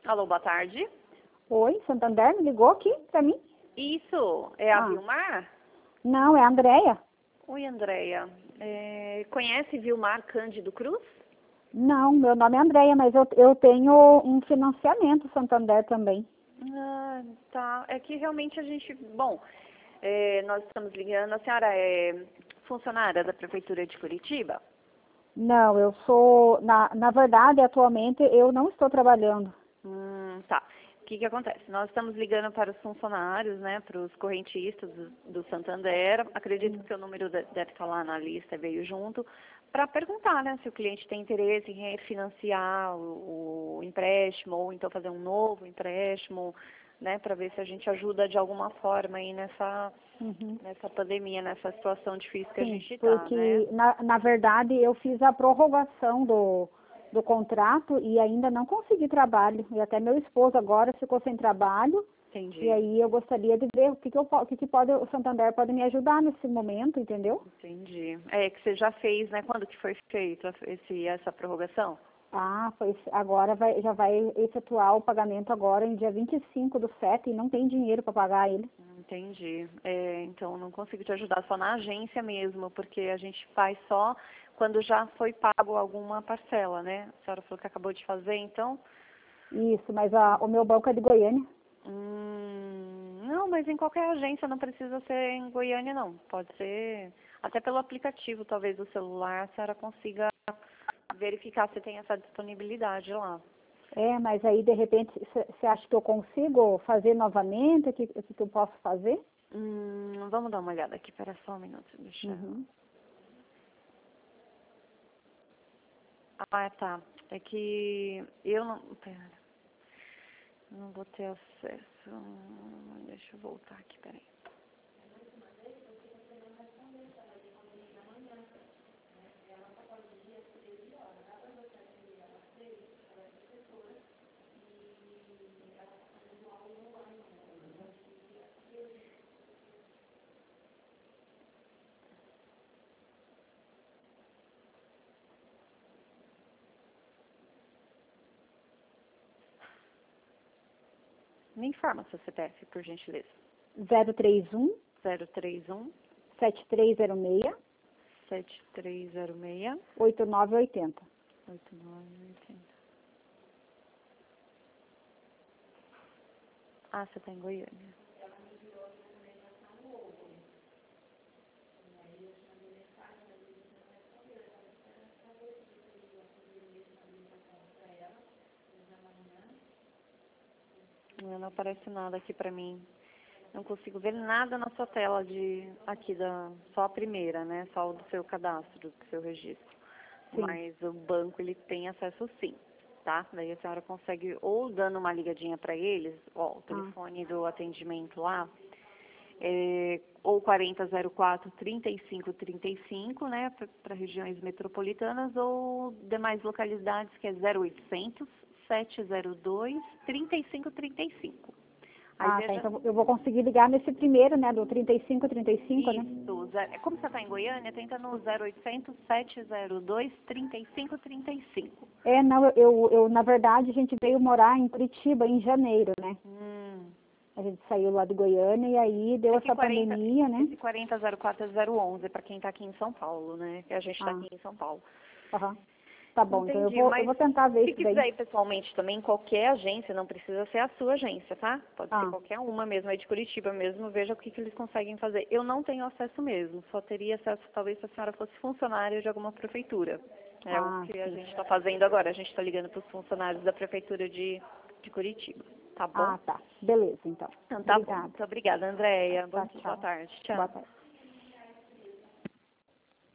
Alô, boa tarde. Oi, Santander me ligou aqui pra mim? Isso, é a Vilmar? Não, é a Andréia. Oi, Andréia. Conhece Vilmar Cândido Cruz? Não, meu nome é Andréia, mas eu tenho um financiamento Santander também. Ah, tá. É que realmente a gente... Bom, nós estamos ligando... A senhora é funcionária da Prefeitura de Curitiba? Não, eu sou... Na verdade, atualmente, eu não estou trabalhando. Tá. O que acontece? Nós estamos ligando para os funcionários, né, para os correntistas do Santander. Acredito que o seu número deve estar lá na lista, veio junto, para perguntar, né, se o cliente tem interesse em refinanciar o empréstimo ou então fazer um novo empréstimo, né, para ver se a gente ajuda de alguma forma aí nessa pandemia, nessa situação difícil que a gente está, né? Porque, na verdade, eu fiz a prorrogação do contrato e ainda não consegui trabalho. E até meu esposo agora ficou sem trabalho. Entendi. E aí eu gostaria de ver o que o Santander pode me ajudar nesse momento, entendeu? Entendi. É que você já fez, né? Quando que foi feito essa prorrogação? Agora já vai efetuar o pagamento agora em dia 25/7 e não tem dinheiro para pagar ele. Entendi. Então não consigo te ajudar só na agência mesmo, porque a gente faz só quando já foi pago alguma parcela, né? A senhora falou que acabou de fazer, então? Isso, mas o meu banco é de Goiânia. Não, mas em qualquer agência, não precisa ser em Goiânia, não. Pode ser até pelo aplicativo, talvez, do celular, a senhora consiga verificar se tem essa disponibilidade lá. Mas aí, de repente, você acha que eu consigo fazer novamente? O que eu posso fazer? Vamos dar uma olhada aqui, espera só um minuto. Deixa eu... Tá. É que eu não... Pera. Não vou ter acesso. Deixa eu voltar aqui, peraí. Me informa seu CPF, por gentileza. 031 031 7306 7306 8980. 8980. Você está em Goiânia. Não aparece nada aqui pra mim. Não consigo ver nada na sua tela só a primeira, né? Só o do seu cadastro, do seu registro. Sim. Mas o banco, ele tem acesso sim, tá? Daí a senhora consegue, ou dando uma ligadinha para eles, o telefone do atendimento lá, ou 4004-3535, né? Para regiões metropolitanas, ou demais localidades, que é 0800 702 3535. Então eu vou conseguir ligar nesse primeiro, né, do 3535, né? Isso, como você está em Goiânia, tenta no 0800 702 3535. Não, eu, na verdade, a gente veio morar em Curitiba em janeiro, né? A gente saiu lá de Goiânia e aí deu essa pandemia, né? Esse 4004 é 011, para quem está aqui em São Paulo, né? Que a gente está aqui em São Paulo. Tá bom, Entendi, então eu vou tentar ver isso daí. Se quiser ir pessoalmente também, qualquer agência, não precisa ser a sua agência, tá? Pode ser qualquer uma mesmo, aí de Curitiba mesmo, veja o que eles conseguem fazer. Eu não tenho acesso mesmo, só teria acesso talvez se a senhora fosse funcionária de alguma prefeitura. É o que a gente está fazendo agora, a gente está ligando para os funcionários da Prefeitura de Curitiba, tá bom? Tá. Beleza, então. Então tá bom. Muito obrigada, Andréia. Boa tarde. Tchau. Boa tarde.